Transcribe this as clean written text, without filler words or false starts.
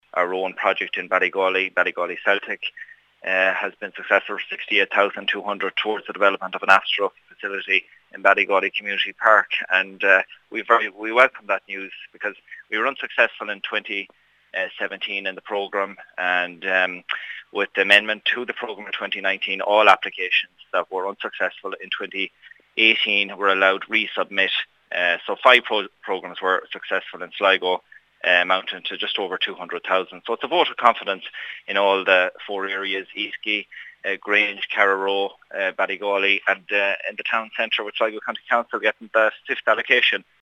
our own project in Ballygawley Celtic, has been successful, 68,200 towards the development of an ASTRO facility in Ballygawley Community Park, and we welcome that news because we were unsuccessful in 2017 in the programme, and with the amendment to the programme in 2019, all applications that were unsuccessful in 2018 were allowed resubmit. So 5 programmes were successful in Sligo, amounting to just over 200,000. So it's a vote of confidence in all the 4 areas: Eastgate, Grange, Carraroe, Ballygawley, and in the town centre with Sligo County Council getting the 5th allocation